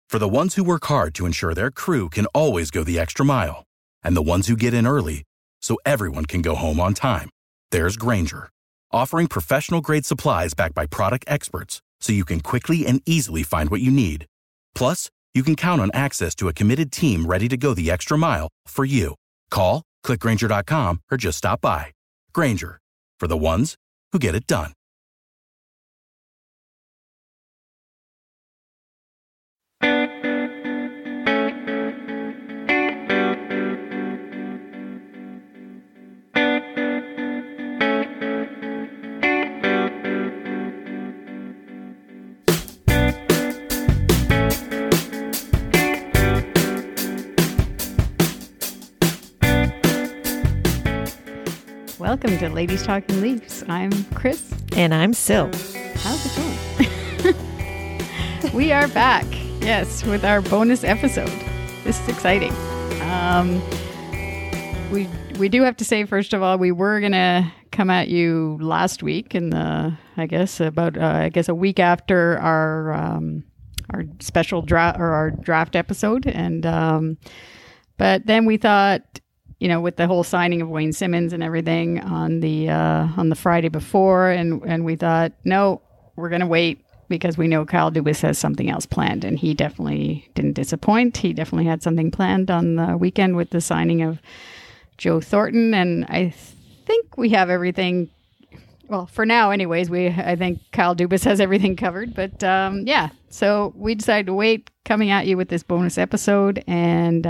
For the ones who work hard to ensure their crew can always go the extra mile, and the ones who get in early so everyone can go home on time, there's Grainger, offering professional-grade supplies backed by product experts so you can quickly and easily find what you need. Plus, you can count on access to a committed team ready to go the extra mile for you. Call, click Grainger.com, or just stop by. Grainger, for the ones who get it done. Welcome to Ladies Talking Leafs. I'm Chris. And I'm Sil. How's it going? We are back, yes, with our bonus episode. This is exciting. We do have to say, first of all, we were going to come at you last week in the, a week after our special draft or our draft episode. And, but then we thought, with the whole signing of Wayne Simmonds and everything on the Friday before, and we thought, no, we're going to wait because we know Kyle Dubas has something else planned, and he definitely didn't disappoint. He definitely had something planned on the weekend with the signing of Joe Thornton, and I think we have everything. Well, for now, anyways, I think Kyle Dubas has everything covered. But so we decided to wait, coming at you with this bonus episode, and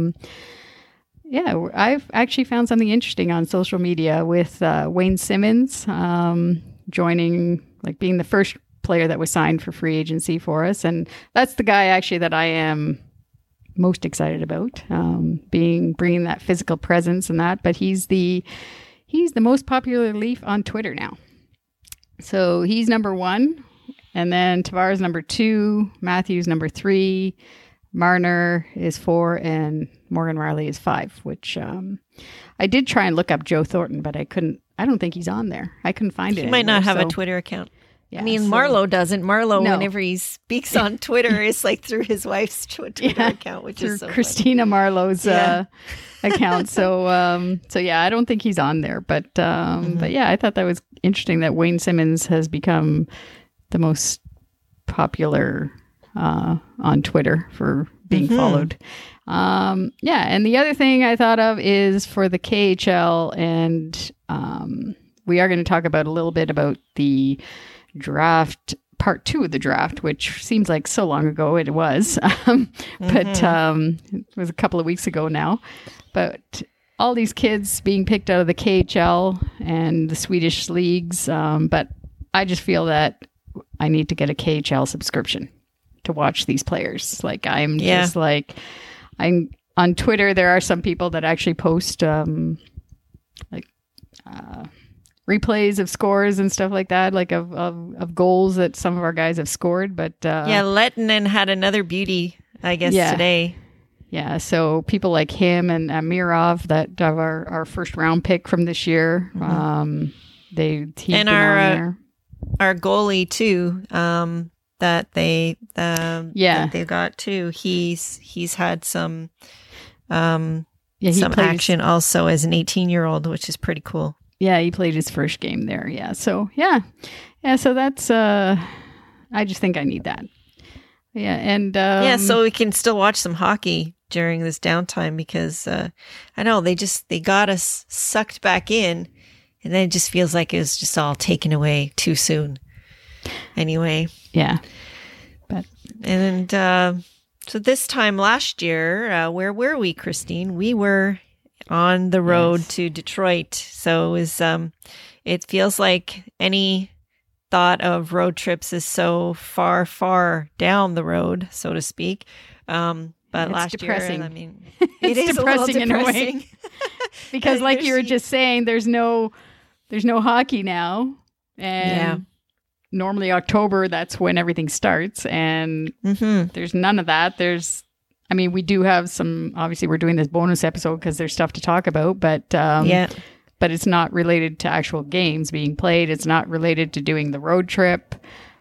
I've actually found something interesting on social media with Wayne Simmonds joining, being the first player that was signed for free agency for us. And that's the guy actually that I am most excited about, bringing that physical presence and that. But he's the most popular Leaf on Twitter now. So he's number 1. And then Tavares number 2, Matthews number 3, Marner is 4, and Morgan Rielly is 5, which I did try and look up Joe Thornton, but I couldn't. I don't think he's on there. I couldn't find it. He might not have a Twitter account. Yeah, Marlowe doesn't. Marlowe, whenever he speaks on Twitter, is through his wife's Twitter account, which is so Christina funny. Marlowe's account. So I don't think he's on there. But I thought that was interesting that Wayne Simmonds has become the most popular on Twitter for being followed. And the other thing I thought of is for the KHL, and we are going to talk about a little bit about the draft, part 2 of the draft, which seems like so long ago it was, but it was a couple of weeks ago now. But all these kids being picked out of the KHL and the Swedish leagues, but I just feel that I need to get a KHL subscription to watch these players. I'm on Twitter. There are some people that actually post replays of scores and stuff like that, of goals that some of our guys have scored. But Lettinen had another beauty, I guess, today. Yeah, so people like him and Amirov that have our first round pick from this year. Our goalie too. That they got too. He's had some action also as an 18-year-old, which is pretty cool. Yeah, he played his first game there. Yeah, so so that's I just think I need that. Yeah, and so we can still watch some hockey during this downtime because I know they got us sucked back in, and then it just feels like it was just all taken away too soon. Anyway. Yeah. So this time last year, where were we, Christine? We were on the road to Detroit. So it was, it feels like any thought of road trips is so far, far down the road, so to speak. But it's last depressing. Year, I mean, it's is depressing in a way. Because like you were just saying, there's no hockey now. And normally October, that's when everything starts. And there's none of that. We do have some, obviously we're doing this bonus episode because there's stuff to talk about, but it's not related to actual games being played. It's not related to doing the road trip.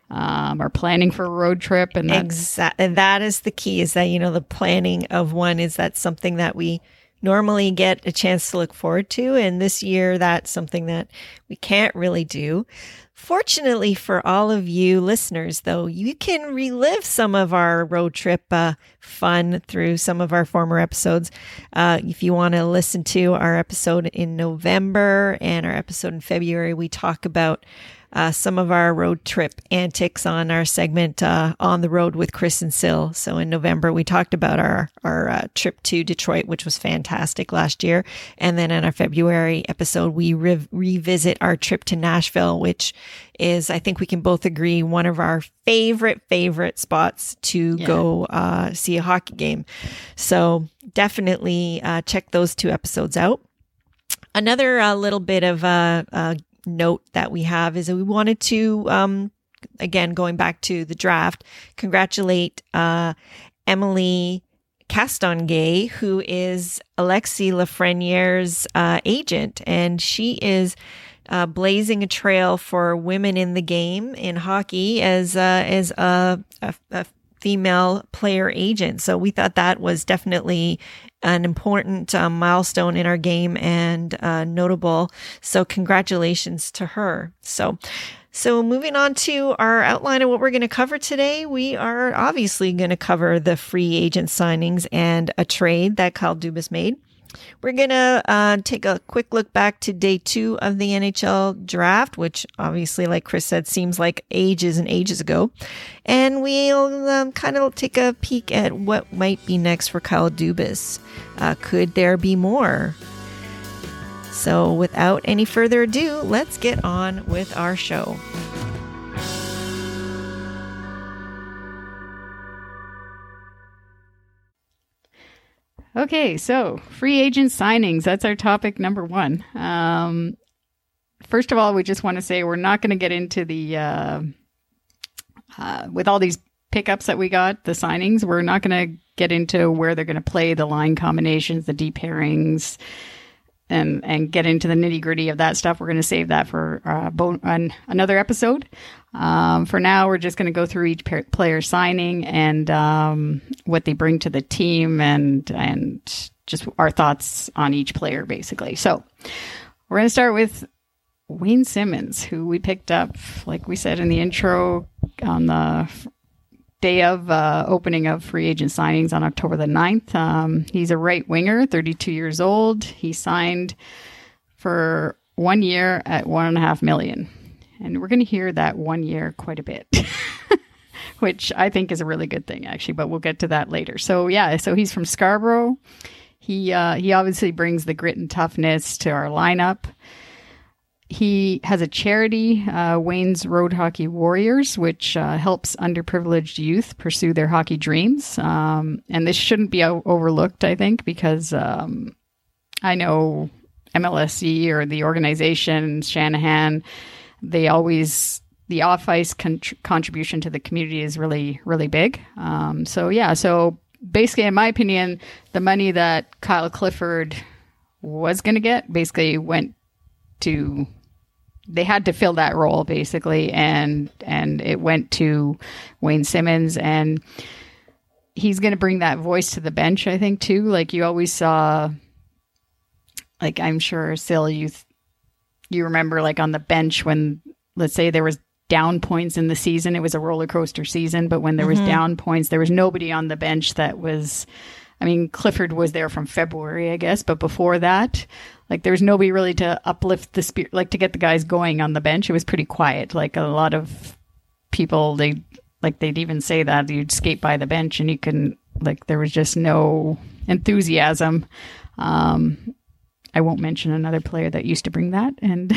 are planning for a road trip. And exactly, that is the key, is that, the planning of one, is that something that we normally get a chance to look forward to. And this year, that's something that we can't really do. Fortunately for all of you listeners, though, you can relive some of our road trip fun through some of our former episodes. If you want to listen to our episode in November and our episode in February, we talk about some of our road trip antics on our segment On the Road with Chris and Sil. So in November, we talked about our trip to Detroit, which was fantastic last year. And then in our February episode, we revisit our trip to Nashville, which is, I think we can both agree, one of our favorite spots to go see a hockey game. So definitely check those 2 episodes out. Another little bit of note that we have is that we wanted to, again, going back to the draft, congratulate Emily Castonguay, who is Alexis Lafreniere's agent, and she is blazing a trail for women in the game in hockey as a female player agent. So we thought that was definitely an important milestone in our game and notable. So congratulations to her. So moving on to our outline of what we're going to cover today, we are obviously going to cover the free agent signings and a trade that Kyle Dubas made. We're going to take a quick look back to day 2 of the NHL draft, which obviously, like Chris said, seems like ages and ages ago. And we'll kind of take a peek at what might be next for Kyle Dubas. Could there be more? So without any further ado, let's get on with our show. Okay, so free agent signings. That's our topic number 1. First of all, we just want to say we're not going to get into the, with all these pickups that we got, the signings, we're not going to get into where they're going to play, the line combinations, the deep pairings, and get into the nitty gritty of that stuff. We're going to save that for another episode. For now, we're just going to go through each player signing and what they bring to the team and just our thoughts on each player, basically. So we're going to start with Wayne Simmonds, who we picked up, like we said in the intro, on the day of opening of free agent signings on October the 9th. He's a right winger, 32 years old. He signed for 1 year at $1.5 million. And we're going to hear that 1 year quite a bit, which I think is a really good thing, actually, but we'll get to that later. So he's from Scarborough. He obviously brings the grit and toughness to our lineup. He has a charity, Wayne's Road Hockey Warriors, which helps underprivileged youth pursue their hockey dreams. And this shouldn't be overlooked, I think, because I know MLSE or the organization, Shanahan, the off-ice contribution to the community is really, really big. So basically, in my opinion, the money that Kyle Clifford was going to get basically went to... They had to fill that role, basically, and it went to Wayne Simmonds, and he's going to bring that voice to the bench, I think, too. Like you always saw, like I'm sure, Sil, you remember, like on the bench when, let's say, there was down points in the season. It was a roller coaster season, but when there was down points, there was nobody on the bench that was. I mean, Clifford was there from February, I guess, but before that, like there was nobody really to uplift the spirit, like to get the guys going on the bench. It was pretty quiet. Like a lot of people, they'd even say that you'd skate by the bench and you couldn't, like there was just no enthusiasm. I won't mention another player that used to bring that.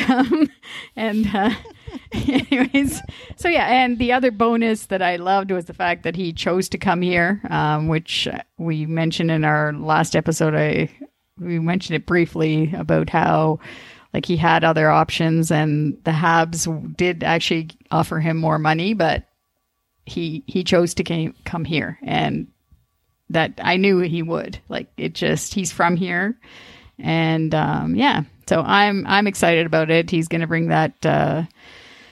Anyways, so yeah. And the other bonus that I loved was the fact that he chose to come here, which we mentioned in our last episode. We mentioned it briefly about how like he had other options and the Habs did actually offer him more money, but he chose to come here, and that I knew he would. Like it just, he's from here. And so I'm excited about it. He's going to bring that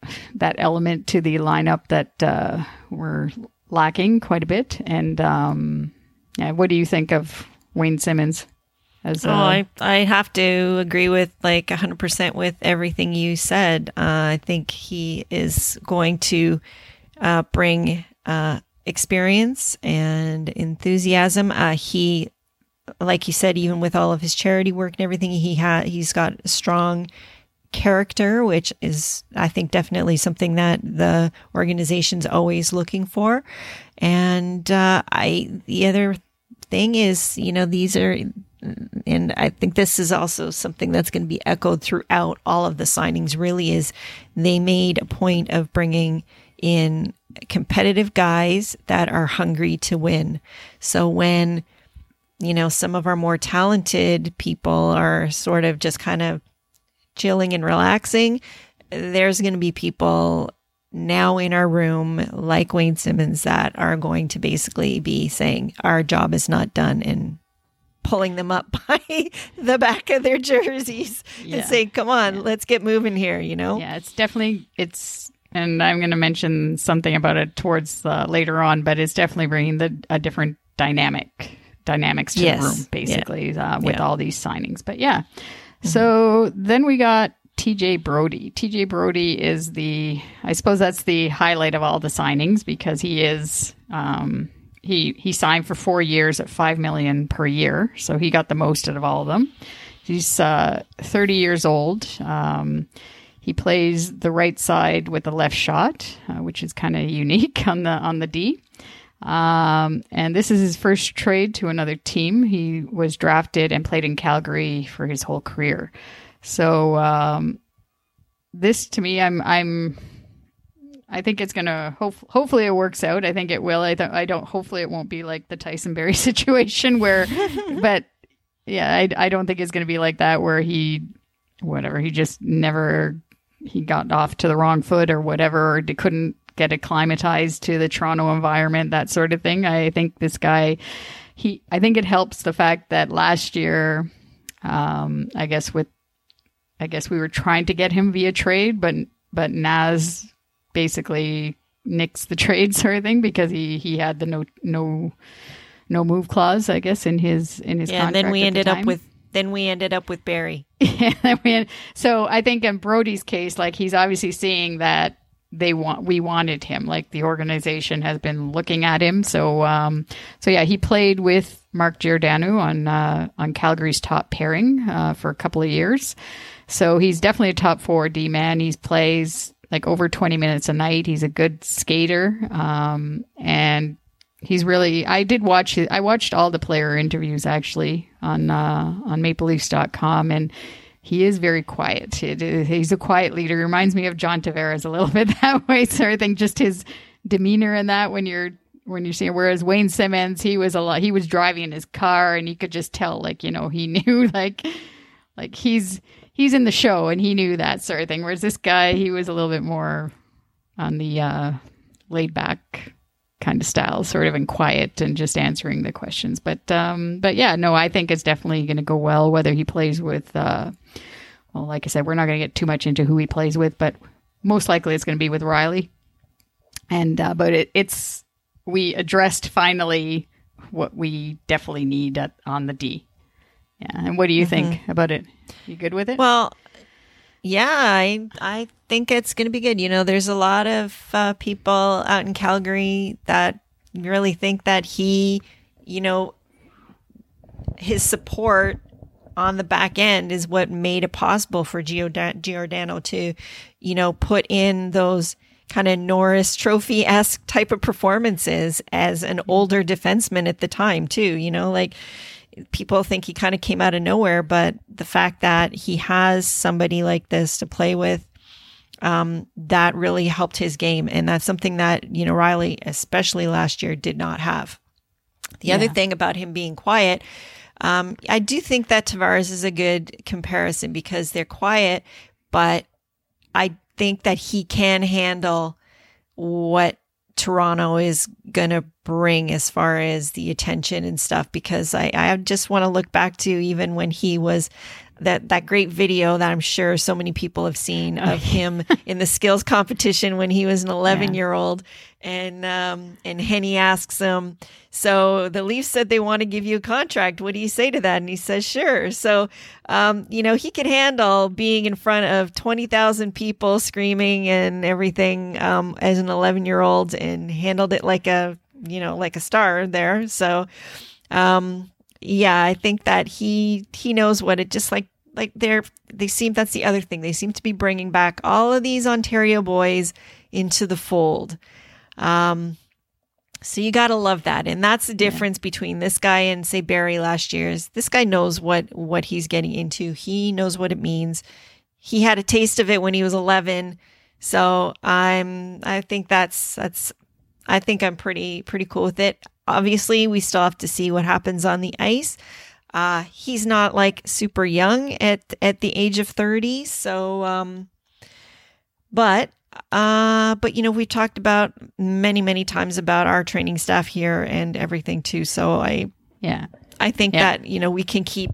that element to the lineup that we're lacking quite a bit. And what do you think of Wayne Simmonds? I have to agree with 100% with everything you said. I think he is going to bring experience and enthusiasm. He, like you said, even with all of his charity work and everything, he's got a strong character, which is, I think, definitely something that the organization's always looking for. And the other thing is, these are, and I think this is also something that's going to be echoed throughout all of the signings, really, is they made a point of bringing in competitive guys that are hungry to win. So when, some of our more talented people are sort of just kind of chilling and relaxing, there's going to be people now in our room like Wayne Simmonds that are going to basically be saying our job is not done and pulling them up by the back of their jerseys and saying, come on, let's get moving here, Yeah, and I'm going to mention something about it towards later on, but it's definitely bringing a different dynamics to the room, basically, with all these signings. But so then we got TJ Brodie. TJ Brodie is I suppose that's the highlight of all the signings, because he is, he signed for 4 years at $5 million per year. So he got the most out of all of them. He's 30 years old. He plays the right side with the left shot, which is kind of unique on the D. And this is his first trade to another team. He was drafted and played in Calgary for his whole career. So this, to me, I think it's gonna hopefully it works out. I think it will. Hopefully it won't be like the Tyson Barrie situation where, but yeah, I don't think it's gonna be like that where he just never. He got off to the wrong foot or whatever, or couldn't get acclimatized to the Toronto environment, that sort of thing. I think this guy, I think it helps the fact that last year, I guess we were trying to get him via trade, but Naz basically nixed the trade sort of thing because he had the no move clause, I guess, in his contract. And then we ended up with Barrie. So I think in Brodie's case, he's obviously seeing that we wanted him, the organization has been looking at him. So he played with Mark Giordano on Calgary's top pairing for a couple of years. So he's definitely a top 4 D man. He plays over 20 minutes a night. He's a good skater. And he's really, I watched all the player interviews actually on mapleleafs.com, and he is very quiet. He's a quiet leader. He reminds me of John Tavares a little bit that way. So I think just his demeanor in that when you're seeing, whereas Wayne Simmonds, he was driving in his car and you could just tell, he knew he's in the show and he knew that sort of thing. Whereas this guy, he was a little bit more on the laid back kind of style, sort of, and quiet and just answering the questions. But yeah, no, I think it's definitely going to go well, whether he plays with, like I said, we're not going to get too much into who he plays with, but most likely it's going to be with Riley. And, but we addressed finally what we definitely need on the D. Yeah. And what do you think about it? You good with it? Well, yeah, I think it's going to be good. There's a lot of people out in Calgary that really think that he, his support on the back end is what made it possible for Giordano to, put in those kind of Norris Trophy-esque type of performances as an older defenseman at the time too. People think he kind of came out of nowhere, but the fact that he has somebody like this to play with, that really helped his game. And that's something that, Riley, especially last year, did not have. The other thing about him being quiet, I do think that Tavares is a good comparison because they're quiet, but I think that he can handle what Toronto is going to bring as far as the attention and stuff, because I just want to look back to even when he was that great video that I'm sure so many people have seen of him in the skills competition when he was an 11-year-old. And Henny asks him, so the Leafs said they want to give you a contract. What do you say to that? And he says, sure. So, he could handle being in front of 20,000 people screaming and everything, as an 11-year-old, and handled it like a star there. So, I think that he knows what it, just like that's the other thing. They seem to be bringing back all of these Ontario boys into the fold. So you got to love that. And that's the difference between this guy and, say, Barrie last year. Is this guy knows what he's getting into. He knows what it means. He had a taste of it when he was 11. So I think I'm pretty cool with it. Obviously, we still have to see what happens on the ice. He's not like super young at the age of 30. So, but we've talked about many times about our training staff here and everything too. So I think that, we can keep,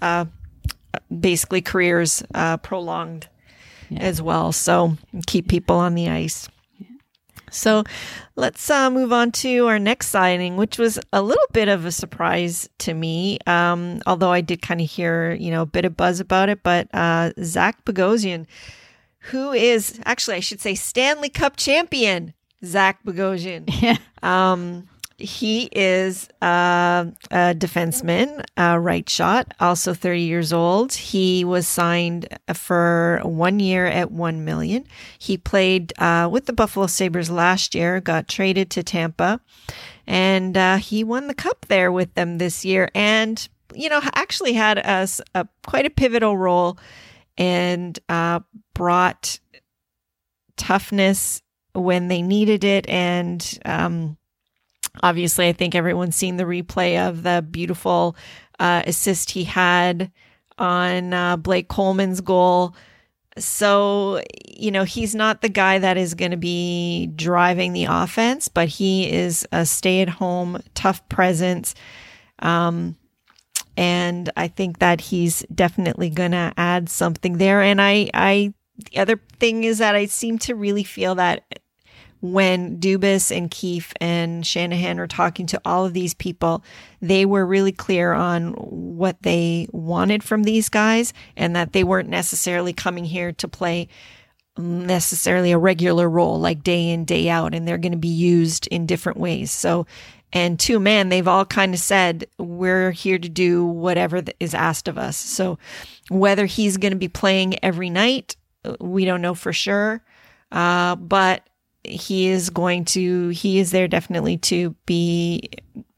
basically careers, prolonged as well. So keep people on the ice. So let's move on to our next signing, which was a little bit of a surprise to me, although I did kind of hear, a bit of buzz about it. But Zach Bogosian, who is actually, I should say, Stanley Cup champion, Zach Bogosian. Yeah. He is a defenseman, right shot, also 30 years old. He was signed for 1 year at $1 million. He played with the Buffalo Sabres last year, got traded to Tampa, and he won the cup there with them this year, and actually had a quite a pivotal role, and brought toughness when they needed it, and obviously, I think everyone's seen the replay of the beautiful assist he had on Blake Coleman's goal. So, he's not the guy that is going to be driving the offense, but he is a stay-at-home, tough presence. And I think that he's definitely going to add something there. And the other thing is that I seem to really feel that when Dubas and Keefe and Shanahan were talking to all of these people, they were really clear on what they wanted from these guys, and that they weren't necessarily coming here to play necessarily a regular role, like day in, day out, and they're going to be used in different ways. So, and to a man, they've all kind of said, we're here to do whatever is asked of us. So whether he's going to be playing every night, we don't know for sure. But he is there definitely to be,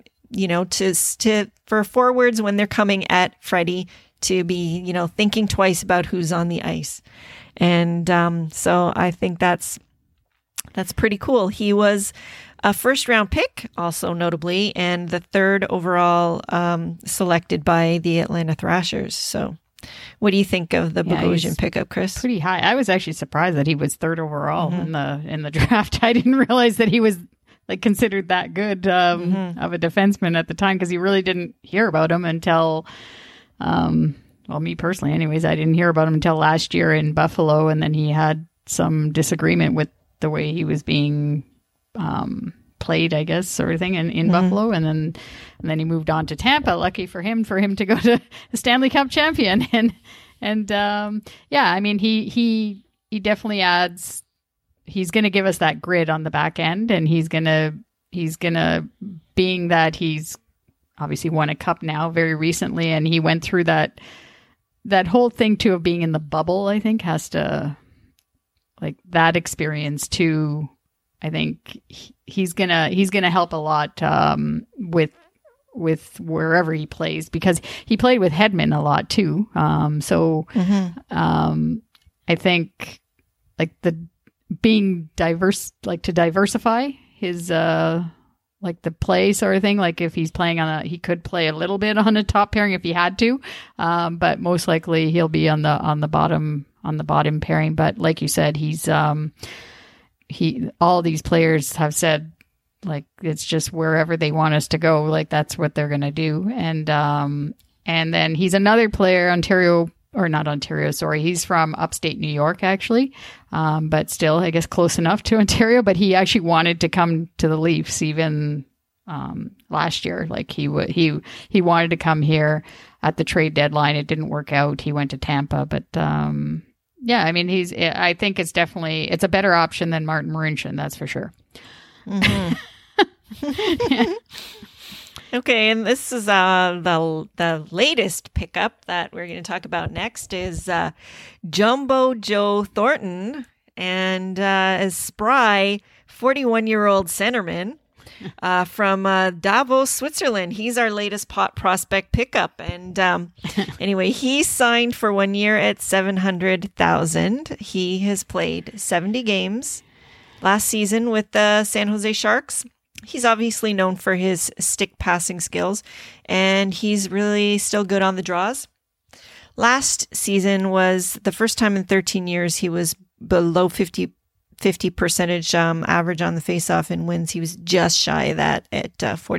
for forwards when they're coming at Freddie, to be, thinking twice about who's on the ice. And so I think that's pretty cool. He was a first-round pick, also notably, and the third overall selected by the Atlanta Thrashers. So what do you think of the Bogosian pickup, Chris? Pretty high. I was actually surprised that he was third overall in the draft. I didn't realize that he was considered that good of a defenseman at the time, because you really didn't hear about him until, me personally, anyways, I didn't hear about him until last year in Buffalo, and then he had some disagreement with the way he was being played, I guess, sort of thing in Buffalo, and then he moved on to Tampa. Lucky for him to go to the Stanley Cup champion, and I mean, he definitely adds. He's going to give us that grit on the back end, and he's gonna being that he's obviously won a cup now very recently, and he went through that whole thing too of being in the bubble. I think has to that experience too. I think he's gonna help a lot with wherever he plays, because he played with Hedman a lot too. I think the being diverse, to diversify his the play sort of thing. If he's playing he could play a little bit on a top pairing if he had to, but most likely he'll be on the bottom pairing. But like you said, he's all these players have said it's just wherever they want us to go, that's what they're going to do. And then he's another player, Ontario or not Ontario, sorry. He's from upstate New York, actually. But still, I guess close enough to Ontario. But he actually wanted to come to the Leafs even last year. Like he wanted to come here at the trade deadline. It didn't work out. He went to Tampa. But yeah, I mean, I think it's a better option than Martin Marincin. That's for sure. Mm-hmm. Yeah. Okay, and this is the latest pickup that we're going to talk about next is Jumbo Joe Thornton and a spry 41-year-old centerman from Davos, Switzerland. He's our latest prospect pickup, and anyway, he signed for 1 year at $700,000. He has played 70 games last season with the San Jose Sharks. He's obviously known for his stick passing skills, and he's really still good on the draws. Last season was the first time in 13 years he was below 50 percentage average on the faceoff and wins. He was just shy of that at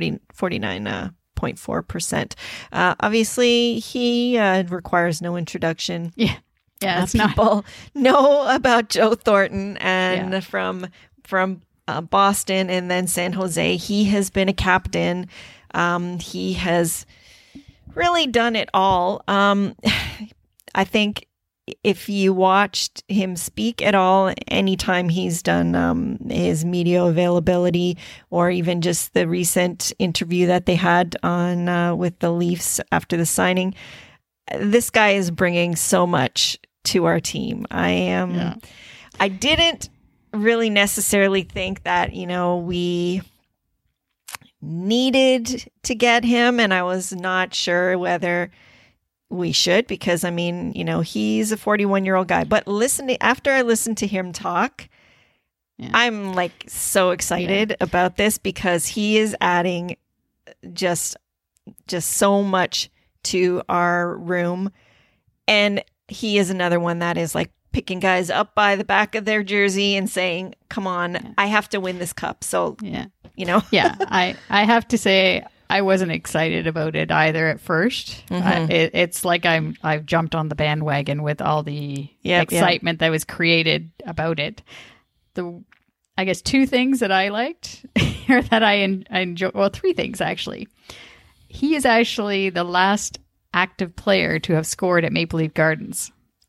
49.4%. Obviously, he requires no introduction. Yeah, it's people know about Joe Thornton, and from Boston and then San Jose. He has been a captain. He has really done it all. I think if you watched him speak at all, anytime he's done his media availability, or even just the recent interview that they had on with the Leafs after the signing, this guy is bringing so much to our team. I didn't really necessarily think that, we needed to get him, and I was not sure whether we should, because he's a 41-year-old guy. But after I listened to him talk, I'm like so excited about this, because he is adding just so much to our room, and he is another one that is like picking guys up by the back of their jersey and saying, come on, I have to win this cup. So, I have to say, I wasn't excited about it either at first. Mm-hmm. It's like I've jumped on the bandwagon with all the excitement that was created about it. I guess two things that I liked or that I enjoy. Well, three things actually. He is actually the last active player to have scored at Maple Leaf Gardens.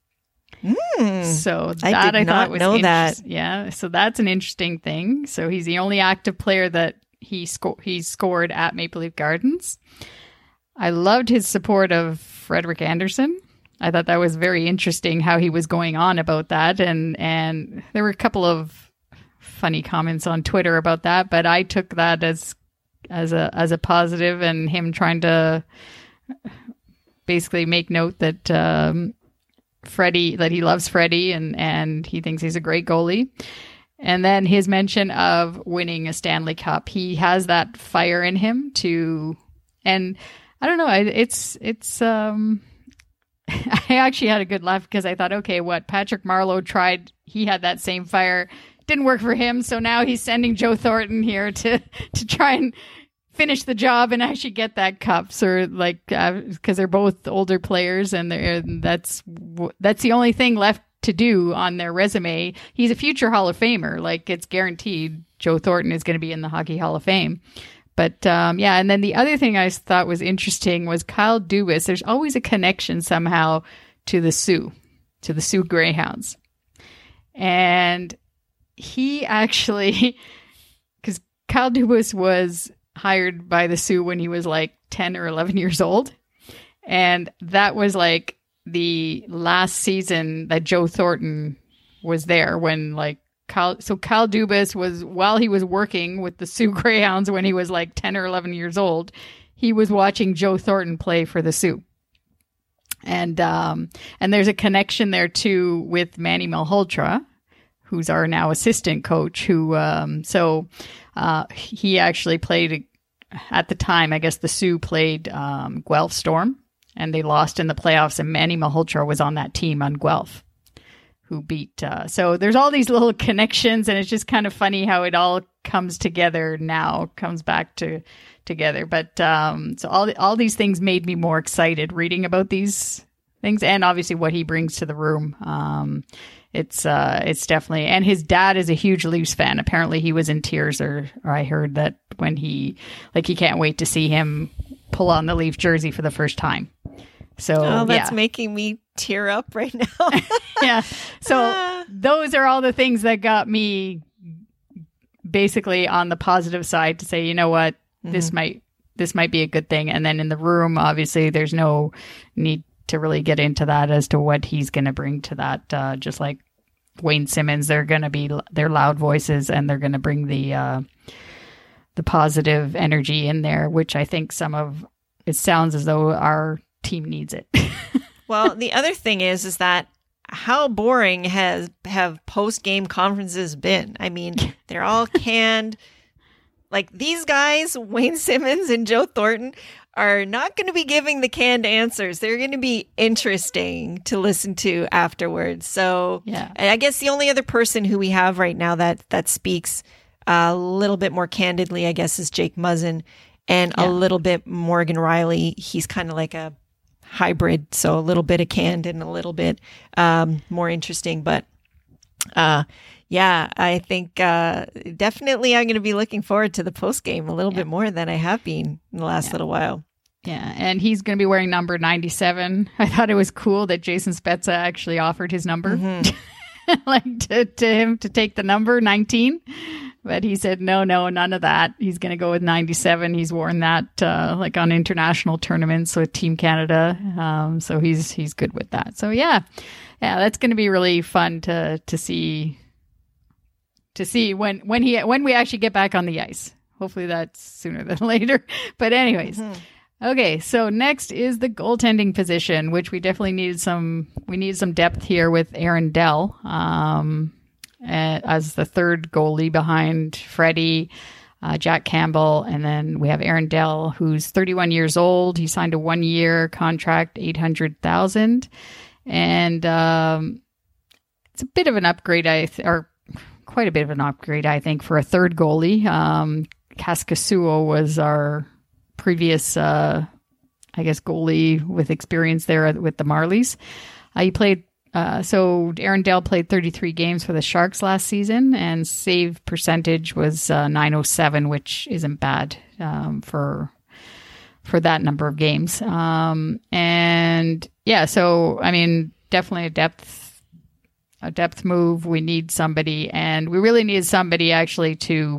So that I thought was know that. Yeah, so that's an interesting thing. So he's the only active player that he's scored at Maple Leaf Gardens. I loved his support of Frederik Andersen. I thought that was very interesting how he was going on about that, and there were a couple of funny comments on Twitter about that, but I took that as a positive, and him trying to basically make note that Freddie, that he loves Freddie and he thinks he's a great goalie. And then his mention of winning a Stanley Cup. He has that fire in him and I don't know, it's I actually had a good laugh, because I thought, okay, what Patrick Marleau tried, he had that same fire, didn't work for him, so now he's sending Joe Thornton here to try and finish the job and actually get that cup. So because they're both older players, and that's the only thing left to do on their resume. He's a future Hall of Famer. Like, it's guaranteed Joe Thornton is going to be in the Hockey Hall of Fame. But and then the other thing I thought was interesting was Kyle Dubas. There's always a connection somehow to the Sioux Greyhounds. And he actually, because Kyle Dubas was hired by the Sioux when he was like 10 or 11 years old. And that was like the last season that Joe Thornton was there, when Kyle Dubas was, while he was working with the Sioux Greyhounds when he was like 10 or 11 years old, he was watching Joe Thornton play for the Sioux. And there's a connection there too with Manny Malhotra, who's our now assistant coach, who, he actually played at the time, I guess the Sioux played Guelph Storm, and they lost in the playoffs, and Manny Malhotra was on that team on Guelph, who beat. So there's all these little connections, and it's just kind of funny how it all comes together now, comes back together. But so all these things made me more excited reading about these things, and obviously what he brings to the room. It's definitely, and his dad is a huge Leafs fan. Apparently he was in tears, or I heard that when he can't wait to see him pull on the Leaf jersey for the first time. So that's making me tear up right now. Yeah. So those are all the things that got me basically on the positive side to say, you know what, this might be a good thing. And then in the room, obviously there's no need to really get into that as to what he's going to bring to that. Just like Wayne Simmons, they're loud voices, and they're going to bring the positive energy in there, which I think it sounds as though our team needs it. Well, the other thing is that how boring have post-game conferences been? I mean, they're all canned. Like, these guys, Wayne Simmons and Joe Thornton, are not going to be giving the canned answers. They're going to be interesting to listen to afterwards. So yeah. I guess the only other person who we have right now that speaks a little bit more candidly, I guess, is Jake Muzzin, and a little bit Morgan Riley. He's kind of like a hybrid, so a little bit of canned and a little bit more interesting. But I think definitely I'm going to be looking forward to the post game a little bit more than I have been in the last little while. Yeah, and he's going to be wearing number 97. I thought it was cool that Jason Spezza actually offered his number, like to him to take the number 19. But he said, no, none of that. He's going to go with 97. He's worn that like on international tournaments with Team Canada. So he's good with that. So yeah, that's going to be really fun to see when we actually get back on the ice. Hopefully that's sooner than later. But anyways, okay. So next is the goaltending position, which we definitely needed some depth here with Aaron Dell. As the third goalie behind Freddie, Jack Campbell, and then we have Aaron Dell, who's 31 years old. He signed a 1-year contract, $800,000, and it's a bit of an upgrade, or quite a bit of an upgrade, I think, for a third goalie. Kaskasuo was our previous, goalie with experience there with the Marlies. He played. So Aaron Dell played 33 games for the Sharks last season, and save percentage was .907, which isn't bad for that number of games. And yeah, so I mean, definitely a depth move. We need somebody, and we really need somebody actually to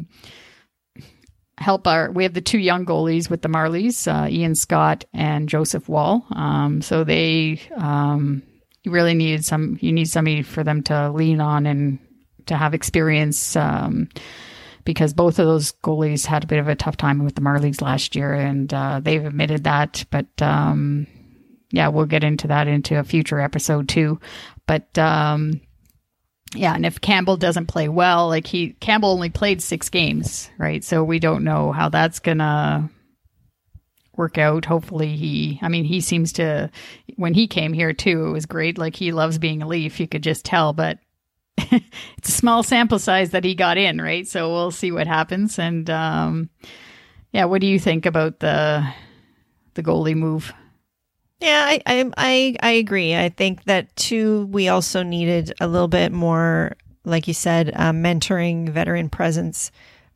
help we have the two young goalies with the Marlies, Ian Scott and Joseph Wall. So they. You really need somebody for them to lean on and to have experience, because both of those goalies had a bit of a tough time with the Marlies last year, and they've admitted that. But we'll get into that into a future episode too. But and if Campbell doesn't play well, Campbell only played 6 games, right? So we don't know how that's gonna work out. Hopefully he seems to, when he came here too, it was great. Like, he loves being a Leaf, you could just tell, but it's a small sample size that he got in, right? So we'll see what happens. And what do you think about the goalie move? Yeah, I agree. I think that too, we also needed a little bit more, like you said, mentoring, veteran presence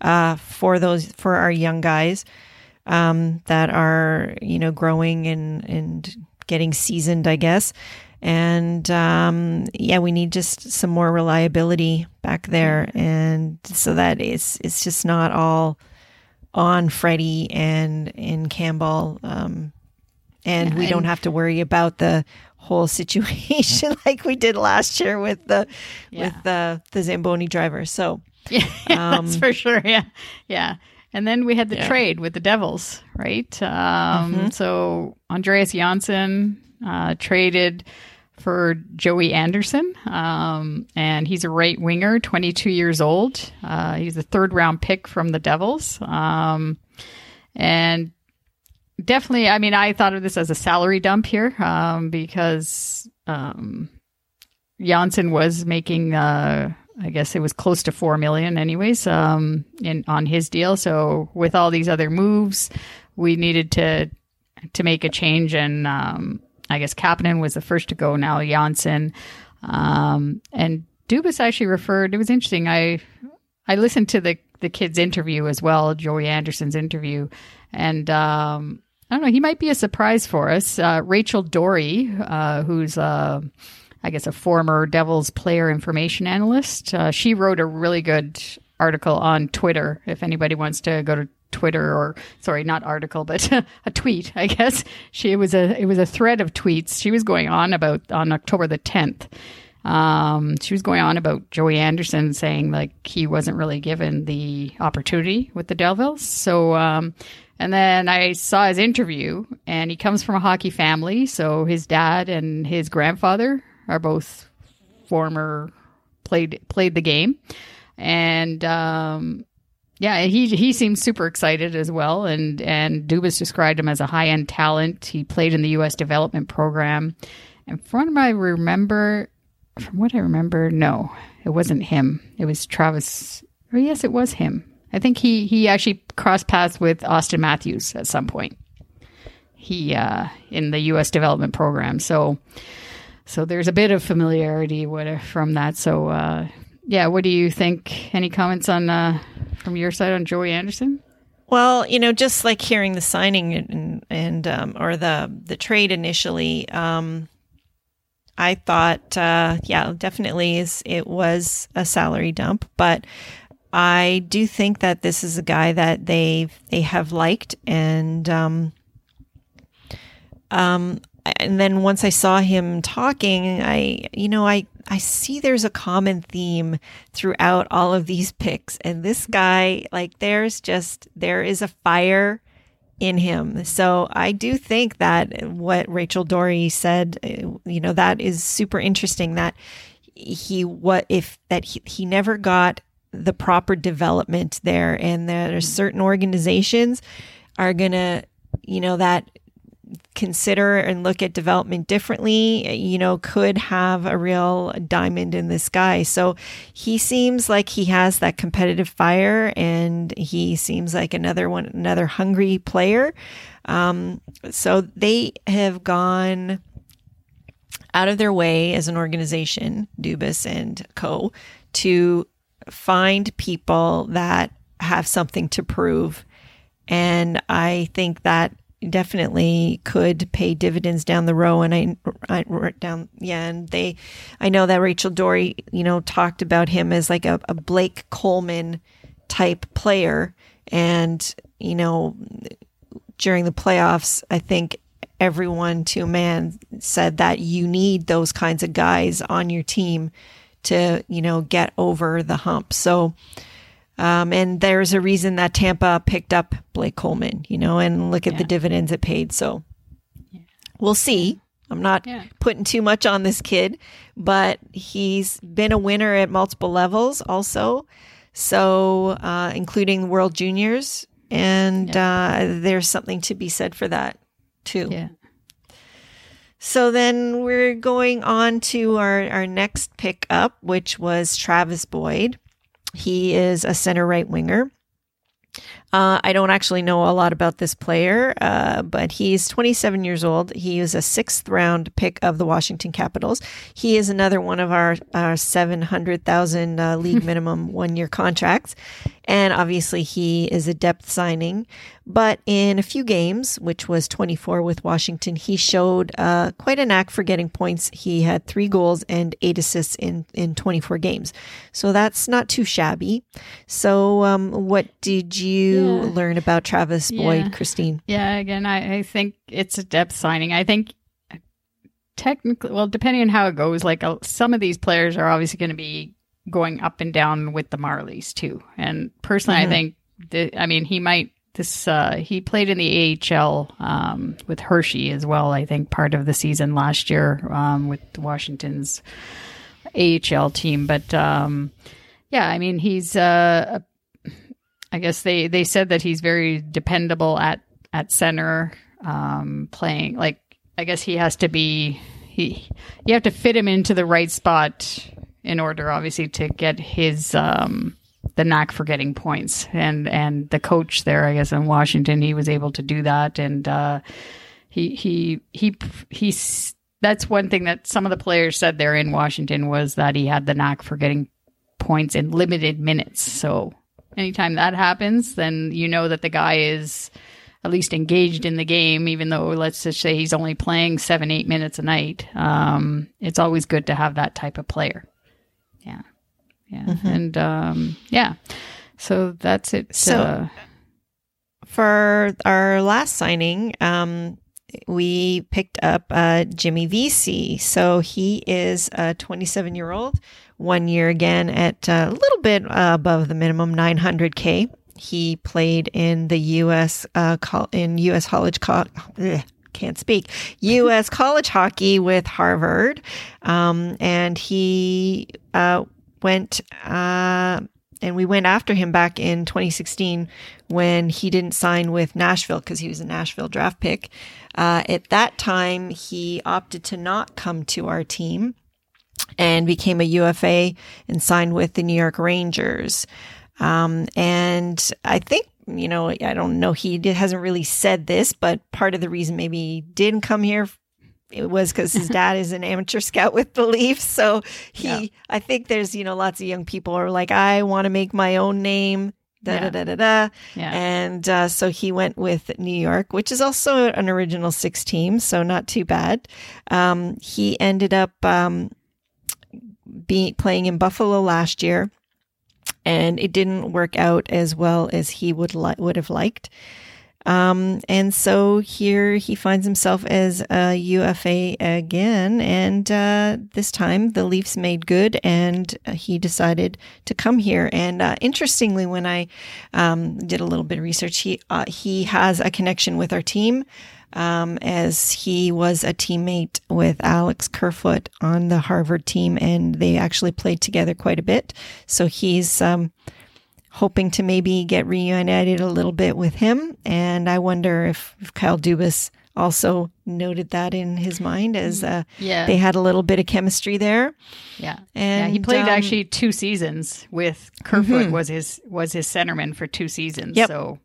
for our young guys. That are, growing and getting seasoned, I guess. And we need just some more reliability back there. And so that it's just not all on Freddie and Campbell. We don't have to worry about the whole situation like we did last year with the Zamboni driver. So that's for sure. Yeah. And then we had the trade with the Devils, right? So Andreas Janssen traded for Joey Anderson, and he's a right winger, 22 years old. He's a 3rd-round pick from the Devils. And definitely, I mean, I thought of this as a salary dump here because Janssen was making... I guess it was close to $4 million anyways, on his deal. So with all these other moves, we needed to make a change and I guess Kapanen was the first to go, now Janssen. And Dubas actually referred, it was interesting. I listened to the kid's interview as well, Joey Anderson's interview. And I don't know, he might be a surprise for us. Rachel Dory, who's I guess a former Devils player information analyst, she wrote a really good article on Twitter. If anybody wants to go to Twitter, or sorry, not article, but a tweet, I guess. It was a thread of tweets she was going on about on October the 10th. She was going on about Joey Anderson, saying like he wasn't really given the opportunity with the Devils. So, and then I saw his interview, and he comes from a hockey family. So his dad and his grandfather are both played the game. And, yeah, he seems super excited as well. And Dubas described him as a high-end talent. He played in the U.S. development program. And from what I remember, no, it wasn't him. It was Travis. Or yes, it was him. I think he actually crossed paths with Austin Matthews at some point. He in the U.S. development program. So there's a bit of familiarity from that. So, yeah, what do you think? Any comments on from your side on Joey Anderson? Well, just like hearing the signing and or the trade initially, I thought, yeah, definitely it was a salary dump, but I do think that this is a guy that they have liked, and then once I saw him talking, I see there's a common theme throughout all of these picks. And this guy, like, there is a fire in him. So I do think that what Rachel Dory said, that is super interesting, that he never got the proper development there. And there's certain organizations are going to, that consider and look at development differently, could have a real diamond in this guy. So he seems like he has that competitive fire, and he seems like another hungry player. So they have gone out of their way as an organization, Dubas and co, to find people that have something to prove. And I think that definitely could pay dividends down the road. And I wrote down, I know that Rachel Dory, talked about him as like a Blake Coleman type player. And, during the playoffs, I think everyone to a man said that you need those kinds of guys on your team to, get over the hump. So, and there's a reason that Tampa picked up Blake Coleman, and look at the dividends it paid. So we'll see. I'm not putting too much on this kid, but he's been a winner at multiple levels also. So, including World Juniors. And there's something to be said for that too. Yeah. So then we're going on to our next pickup, which was Travis Boyd. He is a center right winger. I don't actually know a lot about this player, but he's 27 years old. He is a 6th round pick of the Washington Capitals. He is another one of our 700,000 league minimum 1-year contracts. And obviously he is a depth signing. But in a few games, which was 24 with Washington, he showed quite a knack for getting points. He had 3 goals and 8 assists in 24 games. So that's not too shabby. So what did you learn about Travis Boyd, Christine? Yeah, again, I think it's a depth signing. I think technically, well, depending on how it goes, like some of these players are obviously going to be going up and down with the Marlies too. And personally, I think, he played in the AHL with Hershey as well, I think part of the season last year with Washington's AHL team. But he's, I guess they said that he's very dependable at center, playing. Like, I guess he has to be, you have to fit him into the right spot in order, obviously, to get his the knack for getting points. And the coach there, I guess, in Washington, he was able to do that. And he's that's one thing that some of the players said there in Washington was that he had the knack for getting points in limited minutes. So anytime that happens, then you know that the guy is at least engaged in the game, even though let's just say he's only playing 7-8 minutes a night. It's always good to have that type of player. Yeah. And so that's it. So for our last signing, we picked up Jimmy Vesey. So he is a 27-year-old, 1 year again at a little bit above the minimum, $900K. He played in the U.S. U.S. college hockey with Harvard, and he went. And we went after him back in 2016 when he didn't sign with Nashville because he was a Nashville draft pick. At that time, he opted to not come to our team and became a UFA and signed with the New York Rangers. And I think, I don't know, he hasn't really said this, but part of the reason maybe he didn't come here it was because his dad is an amateur scout with the Leafs. So I think there's, lots of young people are like, I want to make my own name, Yeah. And so he went with New York, which is also an original 6 team. So not too bad. He ended up playing in Buffalo last year, and it didn't work out as well as he would have liked. And so here he finds himself as a UFA again. And this time the Leafs made good and he decided to come here. And interestingly, when I did a little bit of research, he has a connection with our team, as he was a teammate with Alex Kerfoot on the Harvard team, and they actually played together quite a bit. So he's hoping to maybe get reunited a little bit with him. And I wonder if Kyle Dubas also noted that in his mind as they had a little bit of chemistry there. Yeah. And he played actually 2 seasons with Kerfoot, was his centerman for 2 seasons. Yep. So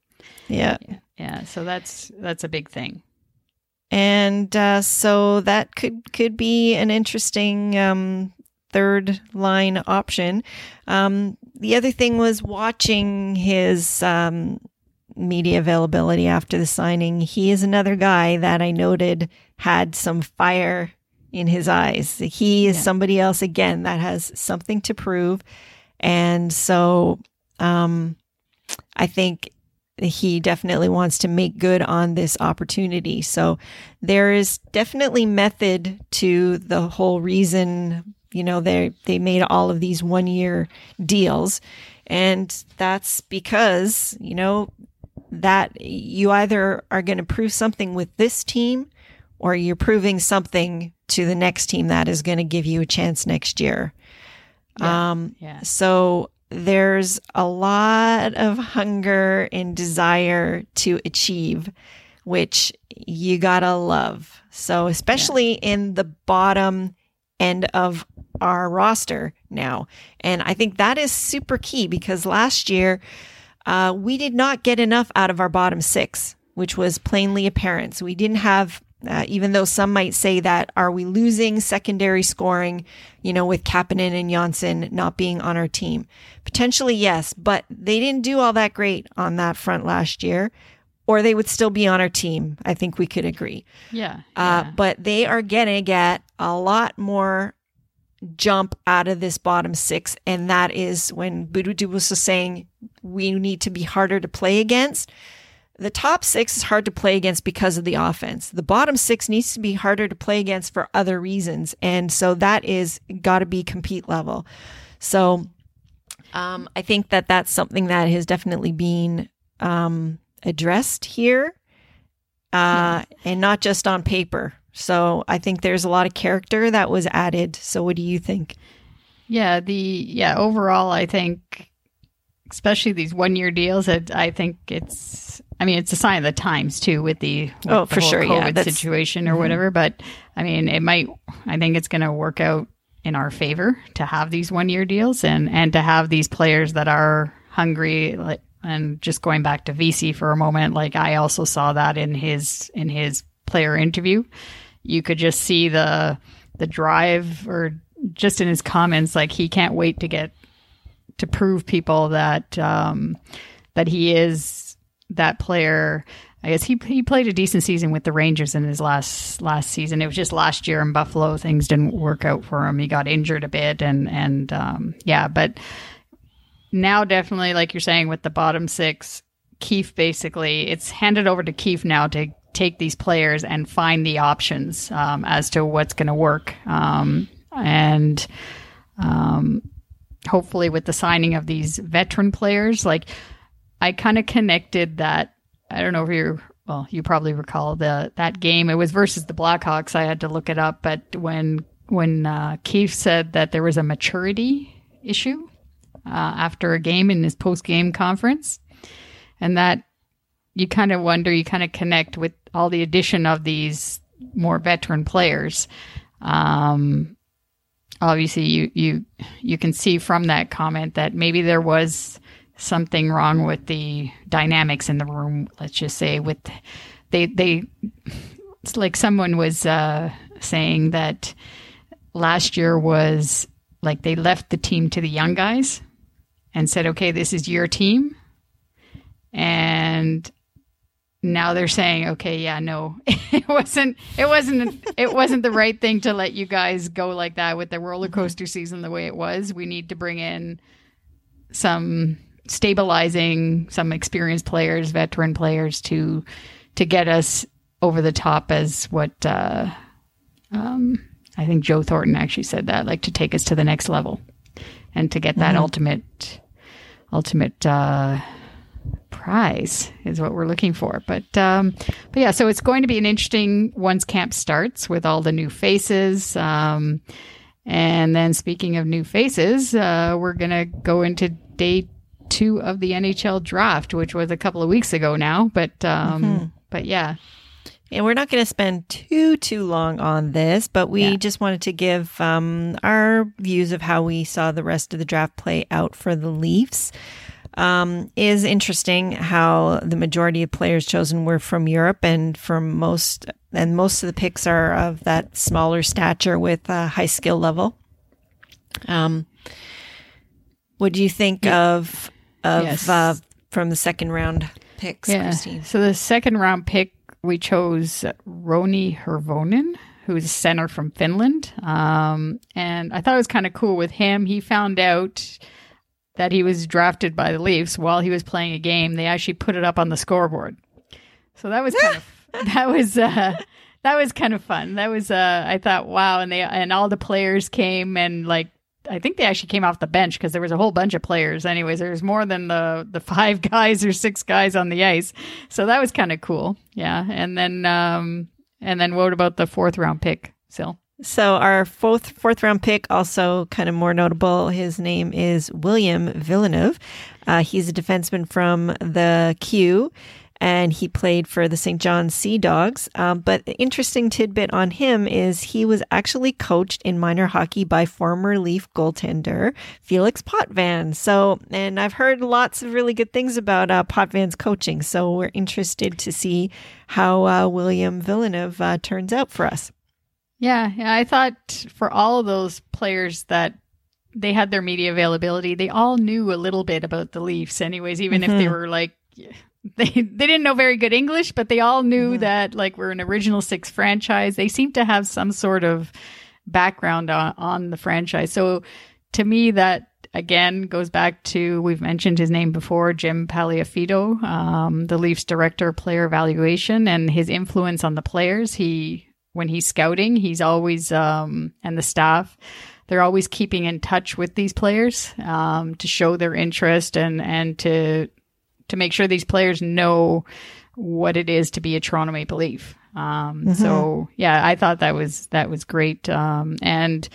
so that's a big thing. And so that could be an interesting third line option. The other thing was watching his media availability after the signing. He is another guy that I noted had some fire in his eyes. He is somebody else, again, that has something to prove. And so I think he definitely wants to make good on this opportunity. So there is definitely method to the whole reason they made all of these 1-year deals. And that's because, that you either are going to prove something with this team or you're proving something to the next team that is going to give you a chance next year. So there's a lot of hunger and desire to achieve, which you gotta love. So especially in the bottom end of our roster now. And I think that is super key because last year we did not get enough out of our bottom 6, which was plainly apparent. So we didn't have, even though some might say that, are we losing secondary scoring, with Kapanen and Johnsson not being on our team? Potentially, yes, but they didn't do all that great on that front last year, or they would still be on our team. I think we could agree. But they are going to get a lot more jump out of this bottom 6. And that is when Dubas was saying we need to be harder to play against. The top 6 is hard to play against because of the offense. The bottom 6 needs to be harder to play against for other reasons. And so that is got to be compete level. So I think that that's something that has definitely been addressed here and not just on paper. So I think there's a lot of character that was added. So what do you think? Overall, I think, especially these 1-year deals, I think it's a sign of the times too with the whole COVID situation or whatever. But I think it's going to work out in our favor to have these 1-year deals and to have these players that are hungry. And just going back to Vesey for a moment, like I also saw that in his player interview, you could just see the drive, or just in his comments, like he can't wait to prove people that that he is that player. I guess he played a decent season with the Rangers in his last season. It was just last year in Buffalo, things didn't work out for him. He got injured a bit, and but now definitely, like you're saying, with the bottom six, Keefe basically, it's handed over to Keefe now to take these players and find the options as to what's going to work, and hopefully with the signing of these veteran players, like I kind of connected that. I don't know if you probably recall that game. It was versus the Blackhawks. I had to look it up, but when Keefe said that there was a maturity issue after a game in his post-game conference, and that you kind of wonder, you kind of connect with all the addition of these more veteran players. Obviously, you can see from that comment that maybe there was something wrong with the dynamics in the room. Let's just say with it's like someone was saying that last year was like they left the team to the young guys and said, okay, this is your team. And now they're saying, okay, yeah, no, it wasn't the right thing to let you guys go like that with the roller coaster season the way it was. We need to bring in some stabilizing, some experienced players, veteran players to get us over the top, as what I think Joe Thornton actually said, that like to take us to the next level and to get that ultimate prize is what we're looking for. But yeah, so it's going to be an interesting once camp starts with all the new faces. And then speaking of new faces, we're going to go into day 2 of the NHL draft, which was a couple of weeks ago now. But yeah. And we're not going to spend too long on this, but we just wanted to give our views of how we saw the rest of the draft play out for the Leafs. Is interesting how the majority of players chosen were from Europe, and most of the picks are of that smaller stature with a high skill level. What do you think of from the second round picks, Christine? So the second round pick, we chose Roni Hirvonen, who's a center from Finland. And I thought it was kind of cool with him. He found out that he was drafted by the Leafs while he was playing a game. They actually put it up on the scoreboard. So that was kind of that was kind of fun. That was I thought, wow, and all the players came, and like I think they actually came off the bench because there was a whole bunch of players. Anyways, there was more than the 5 guys or 6 guys on the ice. So that was kind of cool. Yeah. And then what about the 4th round pick, Sil? So our fourth round pick, also kind of more notable. His name is William Villeneuve. He's a defenseman from the Q, and he played for the St. John Sea Dogs. But the interesting tidbit on him is he was actually coached in minor hockey by former Leaf goaltender Felix Potvin. So, and I've heard lots of really good things about Potvin's coaching. So we're interested to see how William Villeneuve turns out for us. Yeah, I thought for all of those players that they had their media availability, they all knew a little bit about the Leafs anyways, even if they were like, they didn't know very good English, but they all knew that like we're an Original Six franchise. They seem to have some sort of background on the franchise. So to me, that again goes back to, we've mentioned his name before, Jim Paliafito, the Leafs director of player evaluation, and his influence on the players. When he's scouting, he's always, and the staff, they're always keeping in touch with these players to show their interest and to make sure these players know what it is to be a Toronto Maple Leaf. So yeah, I thought that was great. And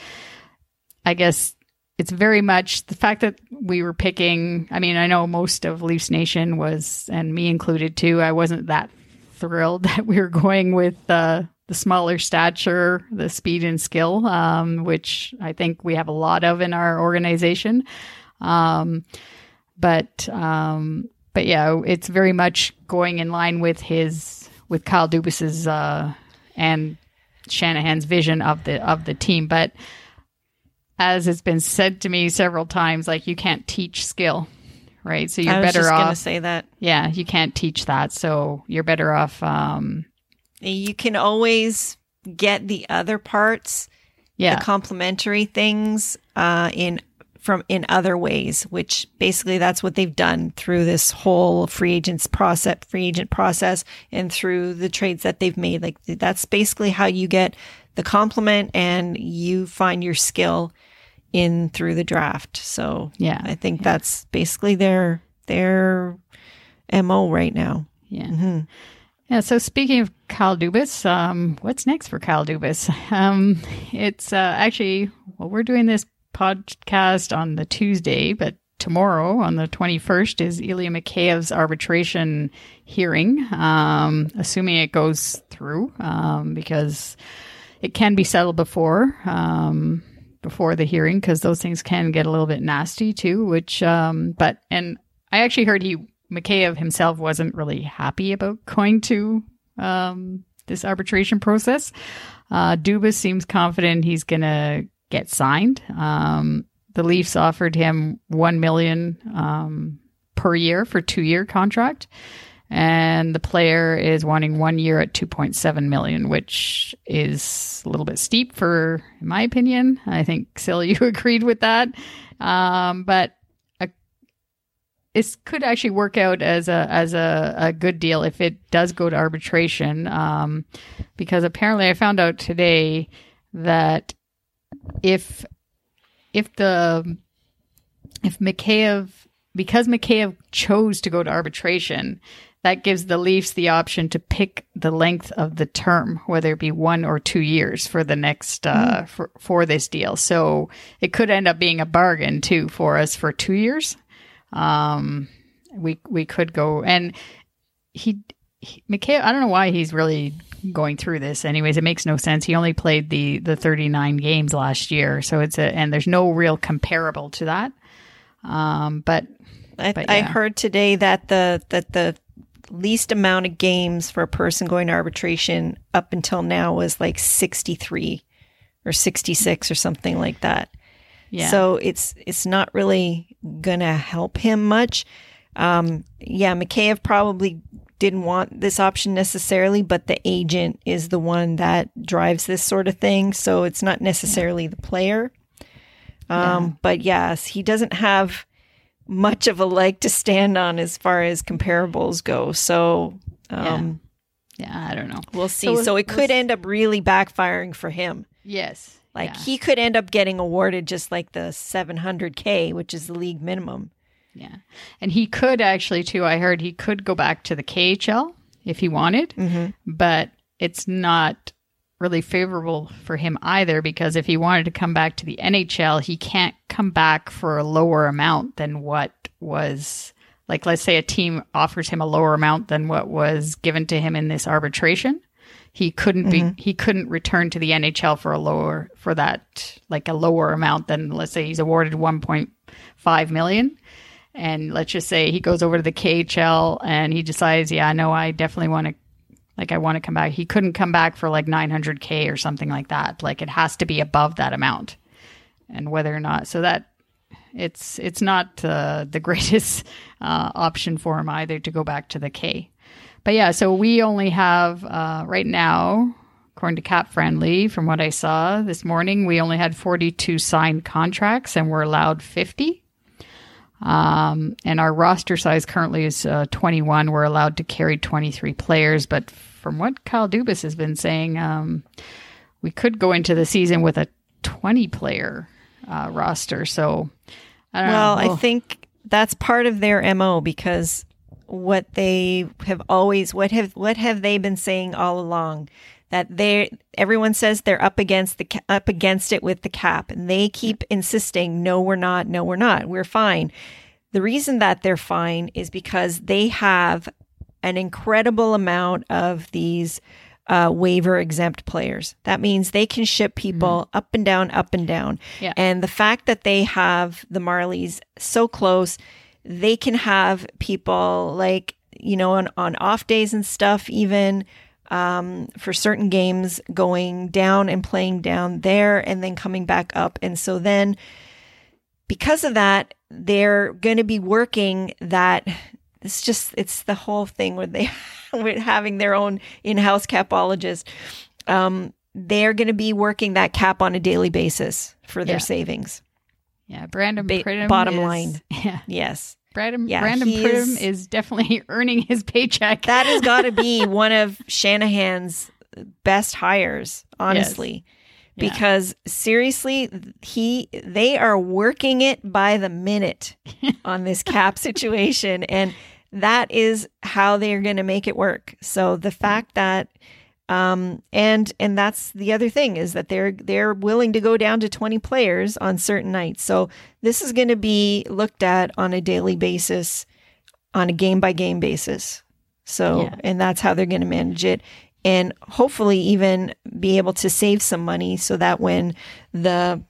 I guess it's very much the fact that we were picking, I mean, I know most of Leafs Nation was, and me included too, I wasn't that thrilled that we were going with the smaller stature, the speed and skill, which I think we have a lot of in our organization. But yeah, it's very much going in line with Kyle Dubas's and Shanahan's vision of the team. But as it's been said to me several times, like, you can't teach skill, right? So you're better off. I was just going to say that. Yeah, you can't teach that. So you're better off. You can always get the other parts, the complementary things, in other ways, which basically that's what they've done through this whole free agent process, and through the trades that they've made. Like, that's basically how you get the complement and you find your skill in through the draft. So I think that's basically their MO right now. Yeah. Mm-hmm. Yeah. So speaking of Kyle Dubas, what's next for Kyle Dubas? It's actually, we're doing this podcast on the Tuesday, but tomorrow on the 21st is Ilya Mikheyev's arbitration hearing, assuming it goes through, because it can be settled before the hearing, because those things can get a little bit nasty too, which, and I actually heard Mikheyev himself wasn't really happy about going to this arbitration process. Dubas seems confident he's going to get signed. The Leafs offered him $1 million per year for 2-year contract, and the player is wanting 1 year at $2.7 million, which is a little bit steep in my opinion. I think, Sil, you agreed with that, but it could actually work out as a good deal if it does go to arbitration, because apparently I found out today that if Mikheyev, because Mikheyev chose to go to arbitration, that gives the Leafs the option to pick the length of the term, whether it be 1 or 2 years for the next for this deal. So it could end up being a bargain too for us for 2 years. We could go, and Mikheyev, I don't know why he's really going through this. Anyways, it makes no sense. He only played the 39 games last year, so and there's no real comparable to that. But I heard today that the least amount of games for a person going to arbitration up until now was like 63 or 66 or something like that. Yeah. So it's not really gonna help him much. Mikheyev probably didn't want this option necessarily, but the agent is the one that drives this sort of thing. So it's not necessarily the player. But yes, he doesn't have much of a leg to stand on as far as comparables go. So, I don't know. We'll see. So it could end up really backfiring for him. Yes. He could end up getting awarded just like the $700K, which is the league minimum. Yeah. And he could actually too, I heard he could go back to the KHL if he wanted, but it's not really favorable for him either, because if he wanted to come back to the NHL, he can't come back for a lower amount than what was, like, let's say a team offers him a lower amount than what was given to him in this arbitration. He couldn't he couldn't return to the NHL for a lower amount than, let's say he's awarded $1.5 million. And let's just say he goes over to the KHL and he decides, I definitely want to, I want to come back. He couldn't come back for like $900K or something like that. Like, it has to be above that amount. And whether or not, so that it's not the greatest option for him either to go back to the K. But yeah, so we only have right now, according to Cap Friendly, from what I saw this morning, we only had 42 signed contracts and we're allowed 50. And our roster size currently is 21. We're allowed to carry 23 players. But from what Kyle Dubas has been saying, we could go into the season with a 20-player roster. So I don't know. Well, I think that's part of their MO, because what they have always, what have they been saying all along? That everyone says they're up against it with the cap, and they keep insisting, no, we're not, we're fine. The reason that they're fine is because they have an incredible amount of these waiver exempt players. That means they can ship people up and down. Yeah. And the fact that they have the Marlies so close, they can have people like, on off days and stuff even. for certain games, going down and playing down there and then coming back up. And so then because of that, they're going to be working that. It's the whole thing where they with having their own in-house capologist. They're going to be working that cap on a daily basis for their savings. Yeah, Brandon Pridham bottom is, line. Yeah. Yes. Brandon Pridham is definitely earning his paycheck. That has got to be one of Shanahan's best hires, honestly. Yes. Yeah. Because seriously, they are working it by the minute on this cap situation, and that is how they're going to make it work. So the fact that and that's the other thing, is that they're willing to go down to 20 players on certain nights. So this is going to be looked at on a daily basis, on a game by game basis. So and that's how they're going to manage it. And hopefully even be able to save some money so that when the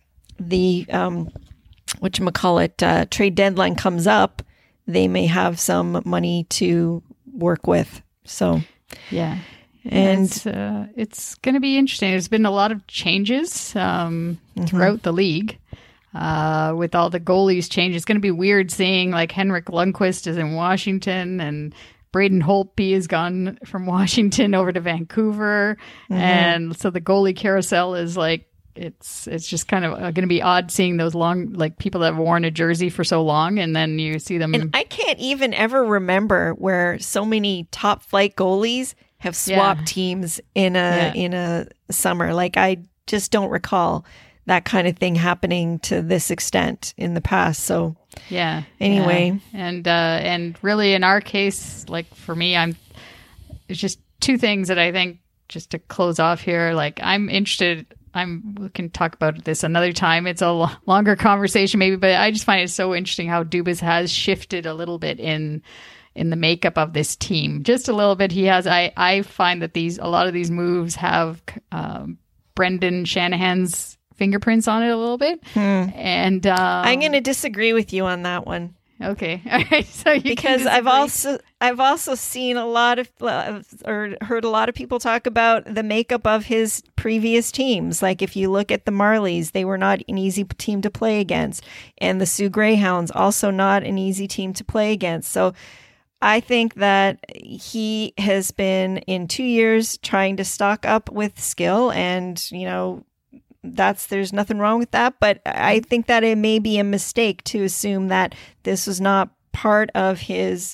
trade deadline comes up, they may have some money to work with. So, yeah. And it's going to be interesting. There's been a lot of changes throughout the league with all the goalies change. It's going to be weird seeing like Henrik Lundqvist is in Washington and Braden Holtby has gone from Washington over to Vancouver. And so the goalie carousel is like, it's just kind of going to be odd seeing those long, like people that have worn a jersey for so long and then you see them. And I can't even ever remember where so many top flight goalies have swapped teams in a summer. Like I just don't recall that kind of thing happening to this extent in the past. So anyway, and really in our case, like for me, it's just two things that I think, just to close off here, like I'm interested. We can talk about this another time. It's a longer conversation maybe, but I just find it so interesting how Dubas has shifted a little bit in the makeup of this team. Just a little bit. He has, I find that a lot of these moves have Brendan Shanahan's fingerprints on it a little bit. And I'm going to disagree with you on that one. Okay. All right. So because I've also seen a lot of or heard a lot of people talk about the makeup of his previous teams. Like if you look at the Marlies, they were not an easy team to play against, and the Sioux Greyhounds also not an easy team to play against. So I think that he has been in 2 years trying to stock up with skill, and there's nothing wrong with that, but I think that it may be a mistake to assume that this was not part of his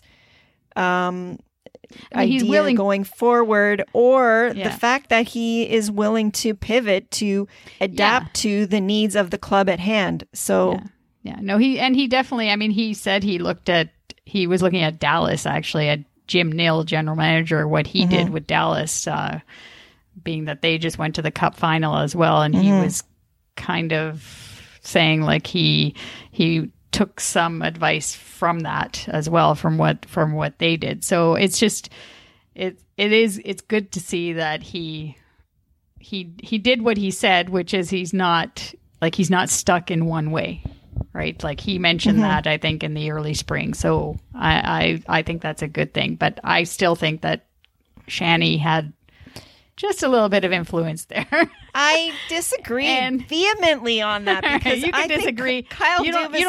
idea going forward, or the fact that he is willing to pivot to adapt to the needs of the club at hand. So no, he definitely, I mean, he said he was looking at Dallas, actually, at Jim Nill, general manager, what he did with Dallas, being that they just went to the Cup final as well, and he was kind of saying like he took some advice from that as well, from what they did. So it's just it's good to see that he did what he said, which is he's not stuck in one way, right? Like he mentioned that, I think, in the early spring. So I think that's a good thing, but I still think that Shanny had just a little bit of influence there. I disagree vehemently on that, because you can disagree. Kyle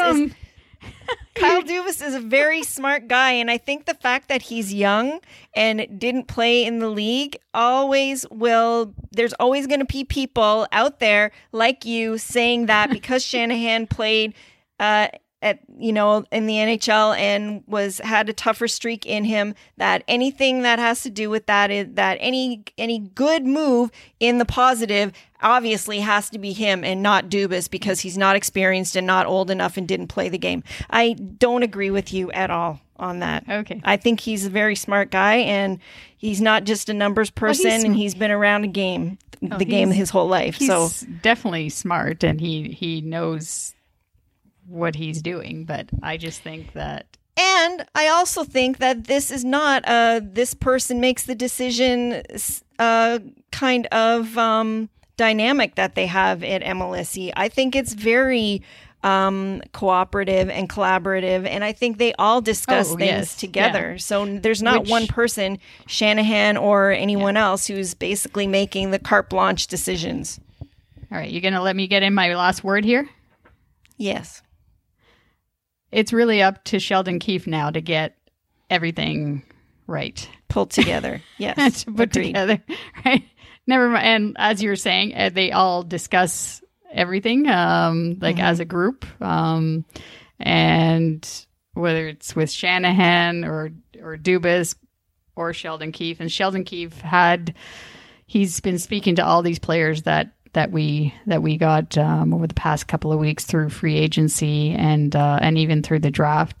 Dubas is a very smart guy, and I think the fact that he's young and didn't play in the league there's always going to be people out there like you saying that because Shanahan played in the NHL and had a tougher streak in him, that anything that has to do with that is that any good move in the positive obviously has to be him and not Dubas, because he's not experienced and not old enough and didn't play the game. I don't agree with you at all on that. Okay. I think he's a very smart guy, and he's not just a numbers person, and he's been around the game his whole life. He's definitely smart, and he knows what he's doing, but I just think that. And I also think that this is not this person makes the decision kind of dynamic that they have at MLSE. I think it's very cooperative and collaborative. And I think they all discuss things together. Yeah. So there's not one person, Shanahan or anyone else, who's basically making the carte blanche decisions. All right. You're going to let me get in my last word here? Yes. It's really up to Sheldon Keefe now to get everything right. Pulled together. Yes. To put together. Right. Never mind. And as you were saying, they all discuss everything, as a group. And whether it's with Shanahan or Dubas or Sheldon Keefe. And Sheldon Keefe he's been speaking to all these players that we got over the past couple of weeks through free agency and even through the draft.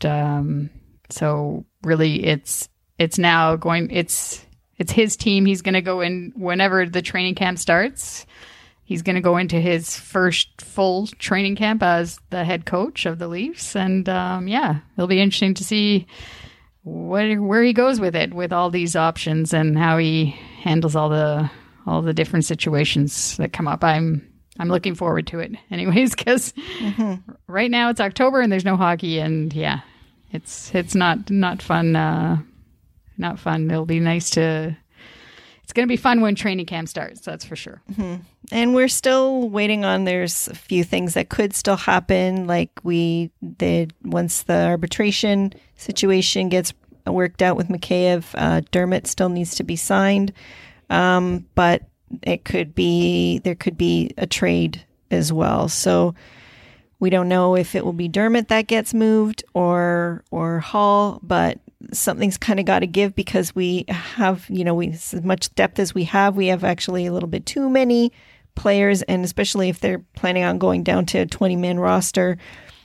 So really it's now going, it's his team. He's going to go in whenever the training camp starts. He's going to go into his first full training camp as the head coach of the Leafs. And it'll be interesting to see where he goes with it, with all these options and how he handles all the different situations that come up. I'm looking forward to it anyways, because right now it's October and there's no hockey, and it's not fun. Not fun. It'll be nice it's going to be fun when training camp starts. That's for sure. Mm-hmm. And we're still waiting on, there's a few things that could still happen. Like we did once the arbitration situation gets worked out with Mikheyev, Dermott still needs to be signed. But there could be a trade as well. So we don't know if it will be Dermott that gets moved or Hall, but something's kind of got to give, because we have, as much depth as we have actually a little bit too many players. And especially if they're planning on going down to a 20-man roster,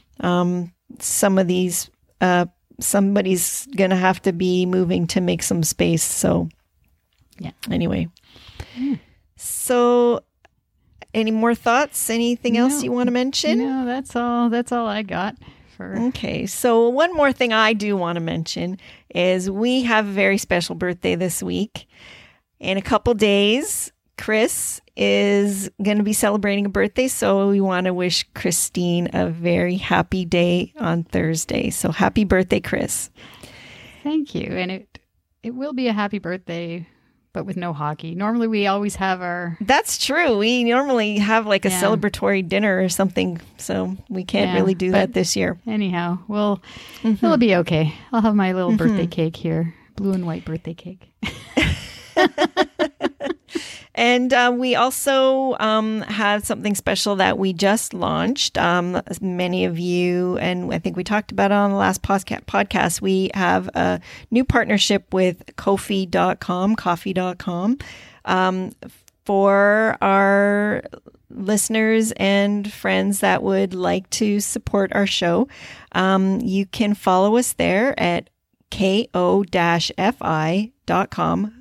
some of these, somebody's going to have to be moving to make some space. So anyway. So any more thoughts? Anything else you want to mention? No, that's all I got. Okay, so one more thing I do want to mention is we have a very special birthday this week. In a couple days, Chris is going to be celebrating a birthday, so we want to wish Christine a very happy day on Thursday. So happy birthday, Chris. Thank you. And it will be a happy birthday, but with no hockey. Normally we always have our... That's true. We normally have like a celebratory dinner or something, so we can't really do that this year. Anyhow, it'll be okay. I'll have my little birthday cake here. Blue and white birthday cake. And we also had something special that we just launched. Many of you, and I think we talked about it on the last podcast, we have a new partnership with Ko-fi.com, coffee.com, for our listeners and friends that would like to support our show. You can follow us there at ko-fi.com.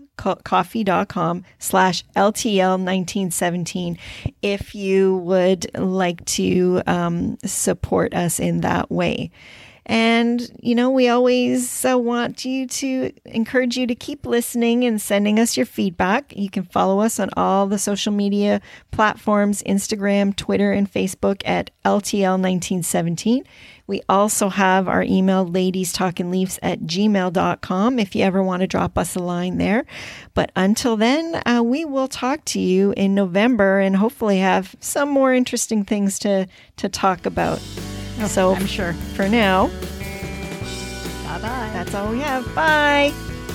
coffee.com/LTL1917 if you would like to support us in that way. And, we always want to encourage you to keep listening and sending us your feedback. You can follow us on all the social media platforms, Instagram, Twitter, and Facebook at LTL1917. We also have our email, ladiestalkingleafs@gmail.com, if you ever want to drop us a line there. But until then, we will talk to you in November and hopefully have some more interesting things to talk about. So I'm sure. For now, bye-bye. That's all we have. Bye.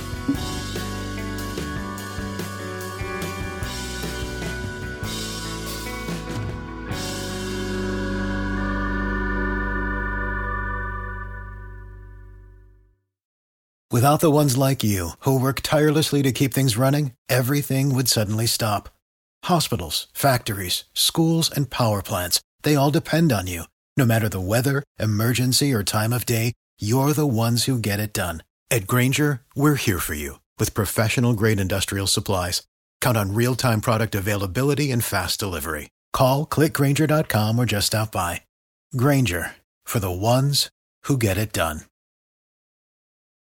Without the ones like you, who work tirelessly to keep things running, everything would suddenly stop. Hospitals, factories, schools, and power plants, they all depend on you. No matter the weather, emergency, or time of day, you're the ones who get it done. At Grainger, we're here for you with professional-grade industrial supplies. Count on real-time product availability and fast delivery. Call, click Grainger.com, or just stop by. Grainger, for the ones who get it done.